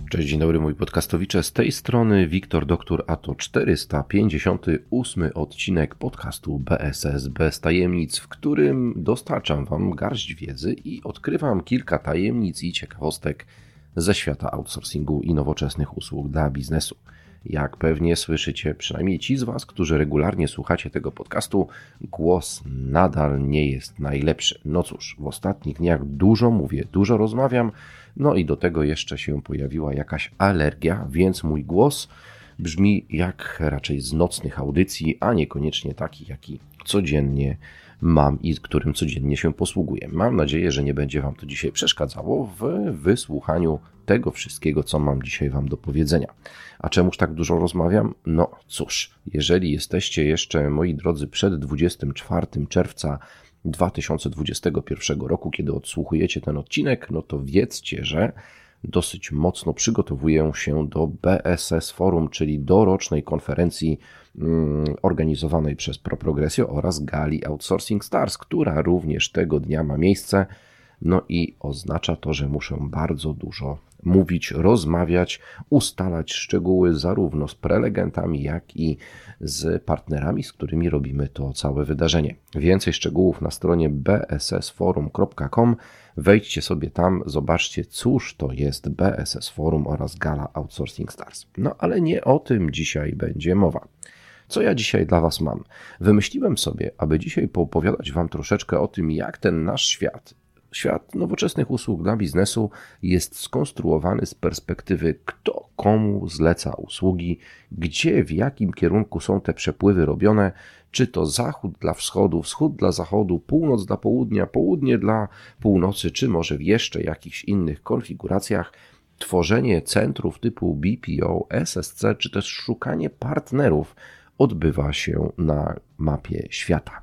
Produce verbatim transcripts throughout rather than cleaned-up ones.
Cześć, dzień dobry mój podcastowicze, z tej strony Wiktor Doktor, a to czterysta pięćdziesiąty ósmy odcinek podcastu B S S bez tajemnic, w którym dostarczam Wam garść wiedzy i odkrywam kilka tajemnic i ciekawostek ze świata outsourcingu i nowoczesnych usług dla biznesu. Jak pewnie słyszycie, przynajmniej ci z Was, którzy regularnie słuchacie tego podcastu, głos nadal nie jest najlepszy. No cóż, w ostatnich dniach dużo mówię, dużo rozmawiam, no i do tego jeszcze się pojawiła jakaś alergia, więc mój głos brzmi jak raczej z nocnych audycji, a niekoniecznie taki, jaki codziennie mam i którym codziennie się posługuję. Mam nadzieję, że nie będzie Wam to dzisiaj przeszkadzało w wysłuchaniu tego wszystkiego, co mam dzisiaj Wam do powiedzenia. A czemuż tak dużo rozmawiam? No cóż, jeżeli jesteście jeszcze, moi drodzy, przed dwudziestego czwartego czerwca dwa tysiące dwudziestego pierwszego roku, kiedy odsłuchujecie ten odcinek, no to wiedzcie, że dosyć mocno przygotowuję się do B S S Forum, czyli do rocznej konferencji mm, organizowanej przez ProProgresio oraz Gali Outsourcing Stars, która również tego dnia ma miejsce. No i oznacza to, że muszę bardzo dużo mówić, rozmawiać, ustalać szczegóły zarówno z prelegentami, jak i z partnerami, z którymi robimy to całe wydarzenie. Więcej szczegółów na stronie b s s forum kropka com. Wejdźcie sobie tam, zobaczcie, cóż to jest B S S Forum oraz Gala Outsourcing Stars. No ale nie o tym dzisiaj będzie mowa. Co ja dzisiaj dla Was mam? Wymyśliłem sobie, aby dzisiaj poopowiadać Wam troszeczkę o tym, jak ten nasz świat, świat nowoczesnych usług dla biznesu jest skonstruowany z perspektywy, kto komu zleca usługi, gdzie, w jakim kierunku są te przepływy robione, czy to zachód dla wschodu, wschód dla zachodu, północ dla południa, południe dla północy, czy może w jeszcze jakichś innych konfiguracjach. Tworzenie centrów typu B P O, S S C, czy też szukanie partnerów odbywa się na mapie świata.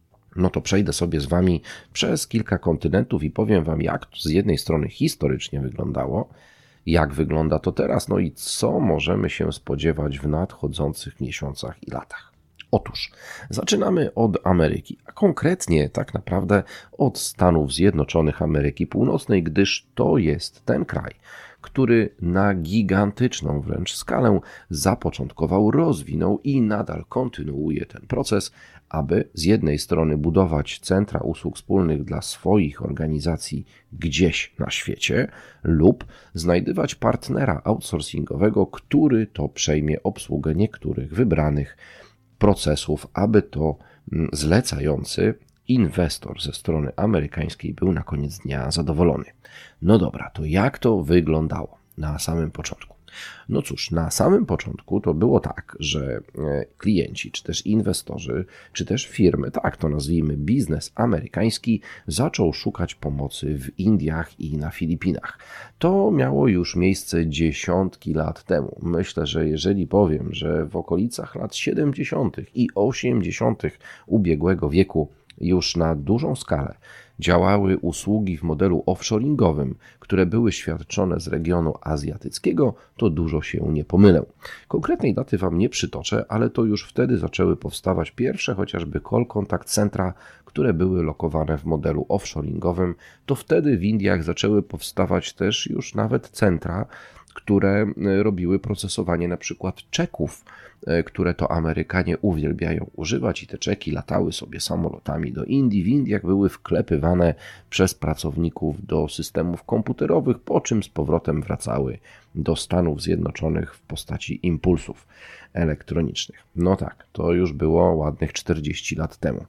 No to przejdę sobie z Wami przez kilka kontynentów i powiem Wam, jak to z jednej strony historycznie wyglądało, jak wygląda to teraz, no i co możemy się spodziewać w nadchodzących miesiącach i latach. Otóż zaczynamy od Ameryki, a konkretnie tak naprawdę od Stanów Zjednoczonych Ameryki Północnej, gdyż to jest ten kraj, który na gigantyczną wręcz skalę zapoczątkował, rozwinął i nadal kontynuuje ten proces, aby z jednej strony budować centra usług wspólnych dla swoich organizacji gdzieś na świecie lub znajdywać partnera outsourcingowego, który to przejmie obsługę niektórych wybranych procesów, aby to zlecający inwestor ze strony amerykańskiej był na koniec dnia zadowolony. No dobra, to jak to wyglądało na samym początku? No cóż, na samym początku to było tak, że klienci, czy też inwestorzy, czy też firmy, tak to nazwijmy, biznes amerykański zaczął szukać pomocy w Indiach i na Filipinach. To miało już miejsce dziesiątki lat temu. Myślę, że jeżeli powiem, że w okolicach lat siedemdziesiątych i osiemdziesiątych ubiegłego wieku już na dużą skalę działały usługi w modelu offshoringowym, które były świadczone z regionu azjatyckiego, to dużo się nie pomylę. Konkretnej daty Wam nie przytoczę, ale to już wtedy zaczęły powstawać pierwsze chociażby call contact centra, które były lokowane w modelu offshoringowym. To wtedy w Indiach zaczęły powstawać też już nawet centra, które robiły procesowanie na przykład czeków, które to Amerykanie uwielbiają używać i te czeki latały sobie samolotami do Indii. W Indiach były wklepywane przez pracowników do systemów komputerowych, po czym z powrotem wracały do Stanów Zjednoczonych w postaci impulsów elektronicznych. No tak, to już było ładnych czterdzieści lat temu.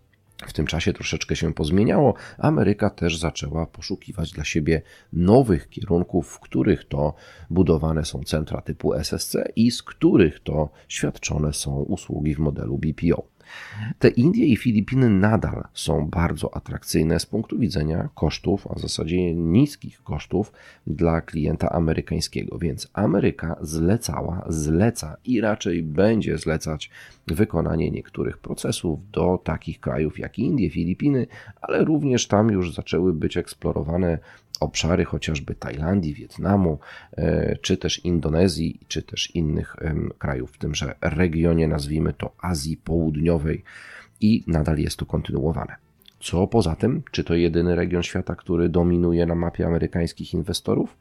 W tym czasie troszeczkę się pozmieniało. Ameryka też zaczęła poszukiwać dla siebie nowych kierunków, w których to budowane są centra typu S S C i z których to świadczone są usługi w modelu B P O. Te Indie i Filipiny nadal są bardzo atrakcyjne z punktu widzenia kosztów, a w zasadzie niskich kosztów dla klienta amerykańskiego, więc Ameryka zlecała, zleca i raczej będzie zlecać wykonanie niektórych procesów do takich krajów jak Indie, Filipiny, ale również tam już zaczęły być eksplorowane obszary chociażby Tajlandii, Wietnamu, czy też Indonezji, czy też innych krajów w tymże regionie, nazwijmy to Azji Południowej, i nadal jest to kontynuowane. Co poza tym, czy to jedyny region świata, który dominuje na mapie amerykańskich inwestorów?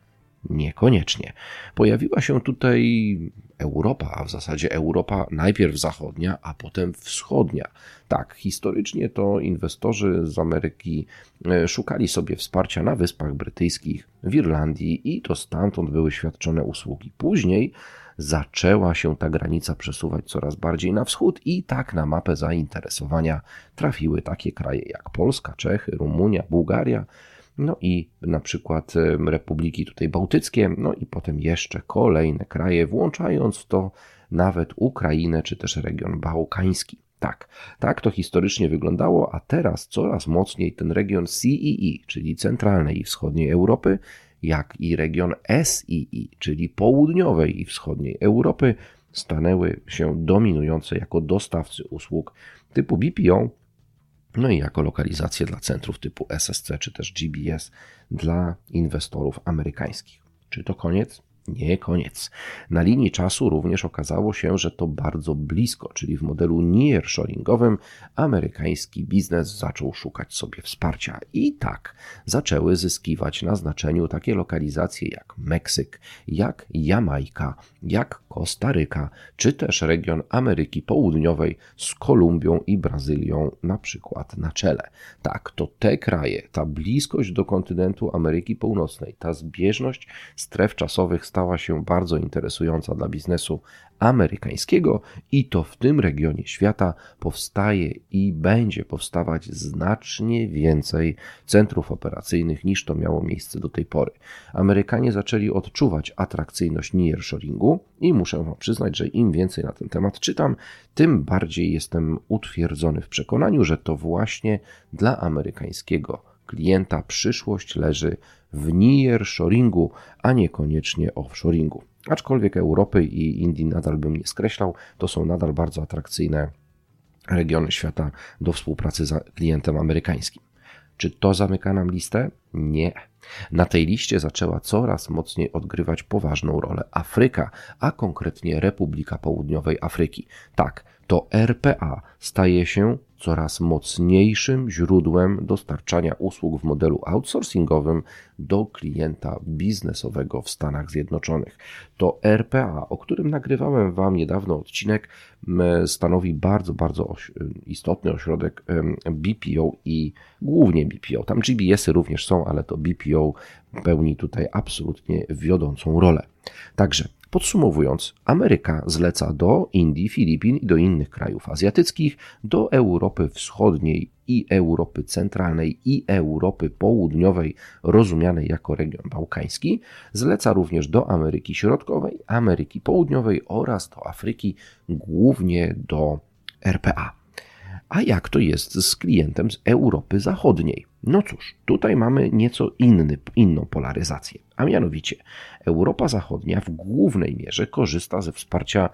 Niekoniecznie. Pojawiła się tutaj Europa, a w zasadzie Europa najpierw zachodnia, a potem wschodnia. Tak, historycznie to inwestorzy z Ameryki szukali sobie wsparcia na Wyspach Brytyjskich, w Irlandii i to stamtąd były świadczone usługi. Później zaczęła się ta granica przesuwać coraz bardziej na wschód i tak na mapę zainteresowania trafiły takie kraje jak Polska, Czechy, Rumunia, Bułgaria, no i na przykład republiki tutaj bałtyckie, no i potem jeszcze kolejne kraje, włączając w to nawet Ukrainę czy też region bałkański. Tak, tak to historycznie wyglądało, a teraz coraz mocniej ten region C E E, czyli centralnej i wschodniej Europy, jak i region S E E, czyli południowej i wschodniej Europy, stanęły się dominujące jako dostawcy usług typu B P O, no i jako lokalizacje dla centrów typu S S C czy też G B S dla inwestorów amerykańskich. Czy to koniec? Nie koniec. Na linii czasu również okazało się, że to bardzo blisko, czyli w modelu nearshoringowym amerykański biznes zaczął szukać sobie wsparcia. I tak zaczęły zyskiwać na znaczeniu takie lokalizacje jak Meksyk, jak Jamajka, jak Kostaryka, czy też region Ameryki Południowej z Kolumbią i Brazylią na przykład na czele. Tak, to te kraje, ta bliskość do kontynentu Ameryki Północnej, ta zbieżność stref czasowych stała się bardzo interesująca dla biznesu amerykańskiego i to w tym regionie świata powstaje i będzie powstawać znacznie więcej centrów operacyjnych niż to miało miejsce do tej pory. Amerykanie zaczęli odczuwać atrakcyjność nearshoringu i muszę wam przyznać, że im więcej na ten temat czytam, tym bardziej jestem utwierdzony w przekonaniu, że to właśnie dla amerykańskiego klienta przyszłość leży w nearshoringu, a niekoniecznie offshoringu. Aczkolwiek Europy i Indii nadal bym nie skreślał, to są nadal bardzo atrakcyjne regiony świata do współpracy z klientem amerykańskim. Czy to zamyka nam listę? Nie. Na tej liście zaczęła coraz mocniej odgrywać poważną rolę Afryka, a konkretnie Republika Południowej Afryki. Tak, to R P A staje się coraz mocniejszym źródłem dostarczania usług w modelu outsourcingowym do klienta biznesowego w Stanach Zjednoczonych. To R P A, o którym nagrywałem wam niedawno odcinek, stanowi bardzo, bardzo istotny ośrodek B P O i głównie B P O. Tam G B S-y również są, ale to B P O pełni tutaj absolutnie wiodącą rolę. Także podsumowując, Ameryka zleca do Indii, Filipin i do innych krajów azjatyckich, do Europy Wschodniej i Europy Centralnej i Europy Południowej, rozumianej jako region bałkański, zleca również do Ameryki Środkowej, Ameryki Południowej oraz do Afryki, głównie do R P A. A jak to jest z klientem z Europy Zachodniej? No cóż, tutaj mamy nieco inny, inną polaryzację, a mianowicie Europa Zachodnia w głównej mierze korzysta ze wsparcia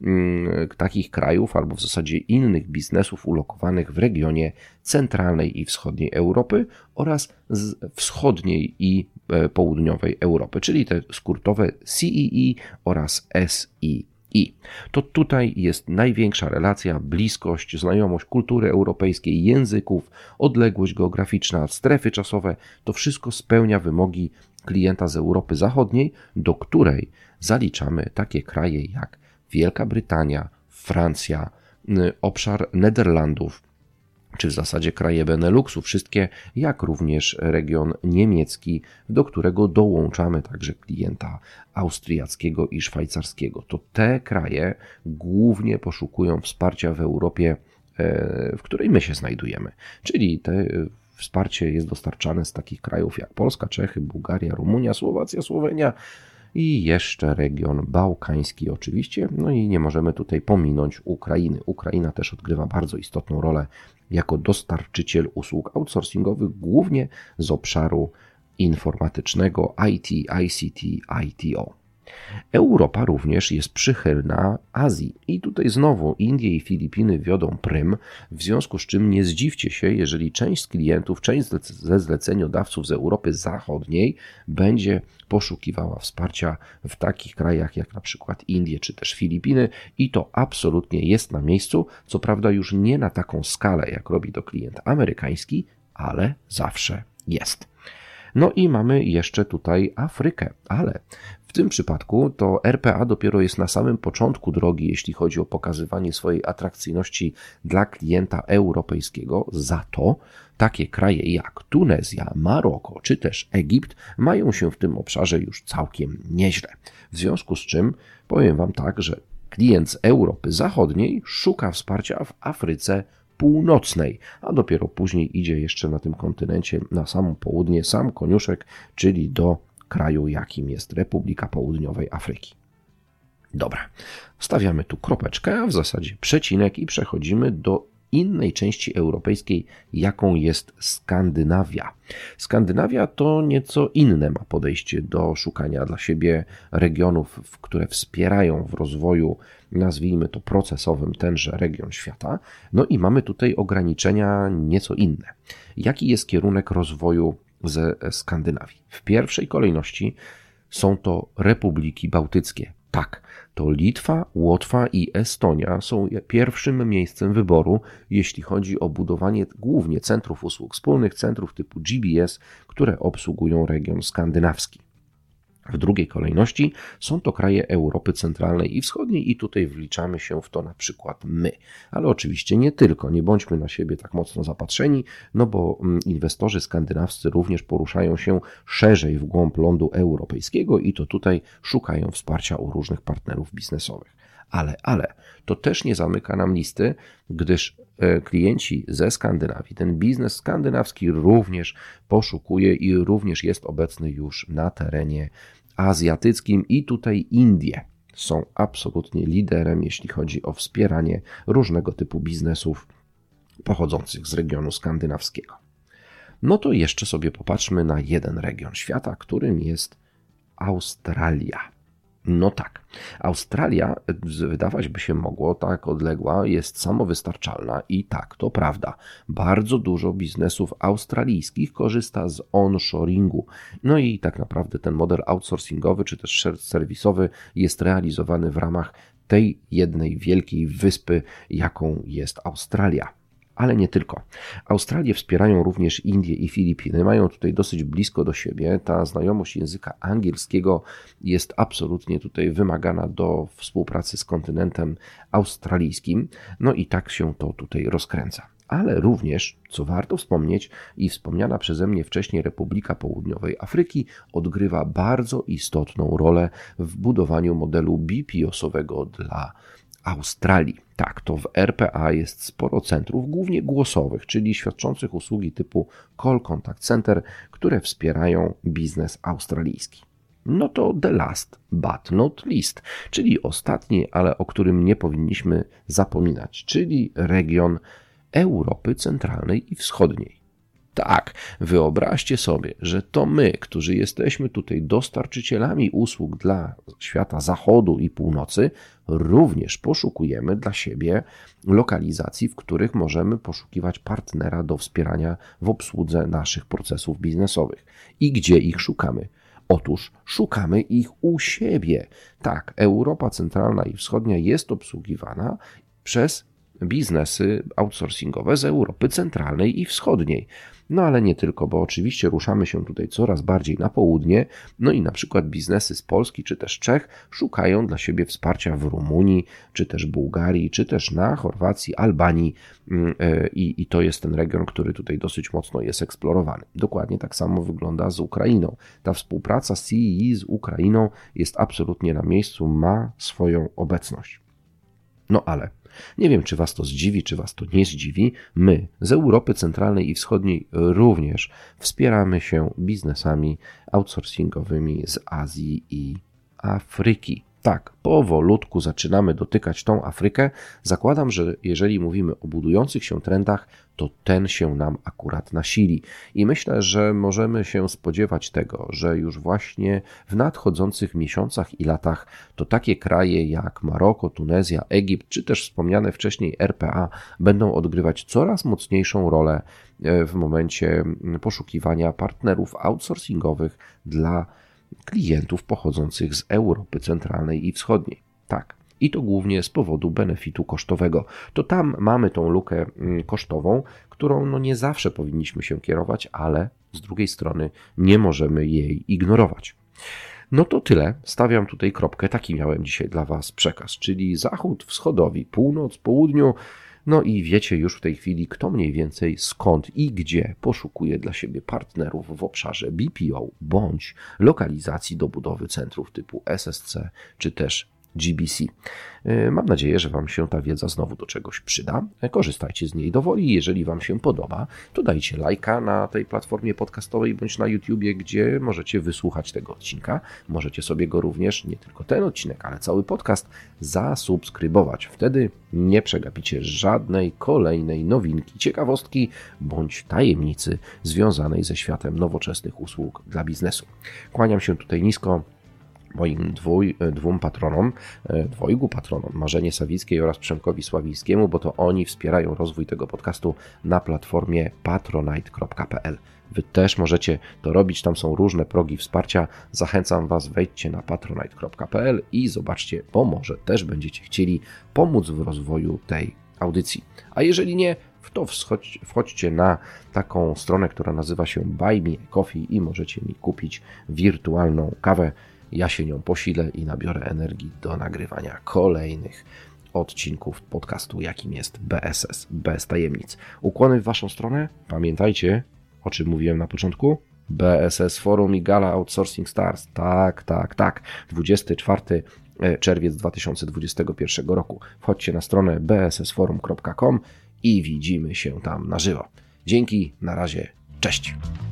mm, takich krajów albo w zasadzie innych biznesów ulokowanych w regionie centralnej i wschodniej Europy oraz z wschodniej i e, południowej Europy, czyli te skrótowe C E E oraz S E E. I to tutaj jest największa relacja, bliskość, znajomość kultury europejskiej, języków, odległość geograficzna, strefy czasowe. To wszystko spełnia wymogi klienta z Europy Zachodniej, do której zaliczamy takie kraje jak Wielka Brytania, Francja, obszar Nederlandów, czy w zasadzie kraje Beneluxu, wszystkie, jak również region niemiecki, do którego dołączamy także klienta austriackiego i szwajcarskiego. To te kraje głównie poszukują wsparcia w Europie, w której my się znajdujemy. Czyli te wsparcie jest dostarczane z takich krajów jak Polska, Czechy, Bułgaria, Rumunia, Słowacja, Słowenia i jeszcze region bałkański oczywiście. No i nie możemy tutaj pominąć Ukrainy. Ukraina też odgrywa bardzo istotną rolę jako dostarczyciel usług outsourcingowych, głównie z obszaru informatycznego I T, I C T, I T O. Europa również jest przychylna Azji i tutaj znowu Indie i Filipiny wiodą prym, w związku z czym nie zdziwcie się, jeżeli część z klientów, część ze zleceniodawców z Europy Zachodniej będzie poszukiwała wsparcia w takich krajach jak na przykład Indie czy też Filipiny i to absolutnie jest na miejscu, co prawda już nie na taką skalę jak robi to klient amerykański, ale zawsze jest. No i mamy jeszcze tutaj Afrykę, ale w tym przypadku to R P A dopiero jest na samym początku drogi, jeśli chodzi o pokazywanie swojej atrakcyjności dla klienta europejskiego. Za to takie kraje jak Tunezja, Maroko czy też Egipt mają się w tym obszarze już całkiem nieźle. W związku z czym powiem Wam tak, że klient z Europy Zachodniej szuka wsparcia w Afryce Północnej, a dopiero później idzie jeszcze na tym kontynencie na samo południe sam koniuszek, czyli do kraju, jakim jest Republika Południowej Afryki. Dobra, stawiamy tu kropeczkę, a w zasadzie przecinek i przechodzimy do innej części europejskiej, jaką jest Skandynawia. Skandynawia to nieco inne ma podejście do szukania dla siebie regionów, które wspierają w rozwoju, nazwijmy to procesowym, tenże region świata. No i mamy tutaj ograniczenia nieco inne. Jaki jest kierunek rozwoju ze Skandynawii? W pierwszej kolejności są to republiki bałtyckie. Tak, to Litwa, Łotwa i Estonia są pierwszym miejscem wyboru, jeśli chodzi o budowanie głównie centrów usług wspólnych, centrów typu G B S, które obsługują region skandynawski. W drugiej kolejności są to kraje Europy Centralnej i Wschodniej i tutaj wliczamy się w to na przykład my. Ale oczywiście nie tylko, nie bądźmy na siebie tak mocno zapatrzeni, no bo inwestorzy skandynawscy również poruszają się szerzej w głąb lądu europejskiego i to tutaj szukają wsparcia u różnych partnerów biznesowych. Ale, ale, to też nie zamyka nam listy, gdyż klienci ze Skandynawii, ten biznes skandynawski również poszukuje i również jest obecny już na terenie azjatyckim i tutaj Indie są absolutnie liderem, jeśli chodzi o wspieranie różnego typu biznesów pochodzących z regionu skandynawskiego. No to jeszcze sobie popatrzmy na jeden region świata, którym jest Australia. No tak, Australia, wydawać by się mogło, tak odległa, jest samowystarczalna i tak, to prawda. Bardzo dużo biznesów australijskich korzysta z onshoringu. No i tak naprawdę ten model outsourcingowy czy też shared serwisowy jest realizowany w ramach tej jednej wielkiej wyspy, jaką jest Australia. Ale nie tylko. Australię wspierają również Indie i Filipiny. Mają tutaj dosyć blisko do siebie. Ta znajomość języka angielskiego jest absolutnie tutaj wymagana do współpracy z kontynentem australijskim. No i tak się to tutaj rozkręca. Ale również, co warto wspomnieć i wspomniana przeze mnie wcześniej Republika Południowej Afryki odgrywa bardzo istotną rolę w budowaniu modelu B P O-sowego dla Australii. Tak, to w R P A jest sporo centrów, głównie głosowych, czyli świadczących usługi typu Call Contact Center, które wspierają biznes australijski. No to the last but not least, czyli ostatni, ale o którym nie powinniśmy zapominać, czyli region Europy Centralnej i Wschodniej. Tak, wyobraźcie sobie, że to my, którzy jesteśmy tutaj dostarczycielami usług dla świata zachodu i północy, również poszukujemy dla siebie lokalizacji, w których możemy poszukiwać partnera do wspierania w obsłudze naszych procesów biznesowych. I gdzie ich szukamy? Otóż szukamy ich u siebie. Tak, Europa Centralna i Wschodnia jest obsługiwana przez biznesy outsourcingowe z Europy Centralnej i Wschodniej. No ale nie tylko, bo oczywiście ruszamy się tutaj coraz bardziej na południe, no i na przykład biznesy z Polski czy też Czech szukają dla siebie wsparcia w Rumunii, czy też Bułgarii, czy też na Chorwacji, Albanii i, i to jest ten region, który tutaj dosyć mocno jest eksplorowany. Dokładnie tak samo wygląda z Ukrainą. Ta współpraca C E E z Ukrainą jest absolutnie na miejscu, ma swoją obecność. No ale nie wiem, czy Was to zdziwi, czy Was to nie zdziwi. My z Europy Centralnej i Wschodniej również wspieramy się biznesami outsourcingowymi z Azji i Afryki. Tak, powolutku zaczynamy dotykać tą Afrykę. Zakładam, że jeżeli mówimy o budujących się trendach, to ten się nam akurat nasili. I myślę, że możemy się spodziewać tego, że już właśnie w nadchodzących miesiącach i latach to takie kraje jak Maroko, Tunezja, Egipt, czy też wspomniane wcześniej R P A będą odgrywać coraz mocniejszą rolę w momencie poszukiwania partnerów outsourcingowych dla klientów pochodzących z Europy Centralnej i Wschodniej. Tak, i to głównie z powodu benefitu kosztowego. To tam mamy tą lukę kosztową, którą no nie zawsze powinniśmy się kierować, ale z drugiej strony nie możemy jej ignorować. No to tyle. Stawiam tutaj kropkę. Taki miałem dzisiaj dla Was przekaz, czyli zachód wschodowi, północ, południu. No i wiecie już w tej chwili, kto mniej więcej skąd i gdzie poszukuje dla siebie partnerów w obszarze B P O bądź lokalizacji do budowy centrów typu S S C czy też G B C. Mam nadzieję, że Wam się ta wiedza znowu do czegoś przyda. Korzystajcie z niej dowoli. Jeżeli Wam się podoba, to dajcie lajka na tej platformie podcastowej bądź na YouTubie, gdzie możecie wysłuchać tego odcinka. Możecie sobie go również, nie tylko ten odcinek, ale cały podcast zasubskrybować. Wtedy nie przegapicie żadnej kolejnej nowinki, ciekawostki bądź tajemnicy związanej ze światem nowoczesnych usług dla biznesu. Kłaniam się tutaj nisko moim dwój, dwóm patronom, dwojgu patronom, Marzenie Sawickiej oraz Przemkowi Sławińskiemu, bo to oni wspierają rozwój tego podcastu na platformie patronite kropka p l. Wy też możecie to robić, tam są różne progi wsparcia. Zachęcam Was, wejdźcie na patronite kropka p l i zobaczcie, bo może też będziecie chcieli pomóc w rozwoju tej audycji. A jeżeli nie, to wschodź, wchodźcie na taką stronę, która nazywa się Buy Me a Coffee i możecie mi kupić wirtualną kawę. Ja się nią posilę i nabiorę energii do nagrywania kolejnych odcinków podcastu, jakim jest B S S, bez tajemnic. Ukłony w Waszą stronę. Pamiętajcie, o czym mówiłem na początku. B S S Forum i Gala Outsourcing Stars. Tak, tak, tak. dwudziestego czwartego czerwiec dwa tysiące dwudziestego pierwszego roku. Wchodźcie na stronę b s s forum kropka com i widzimy się tam na żywo. Dzięki, na razie, cześć.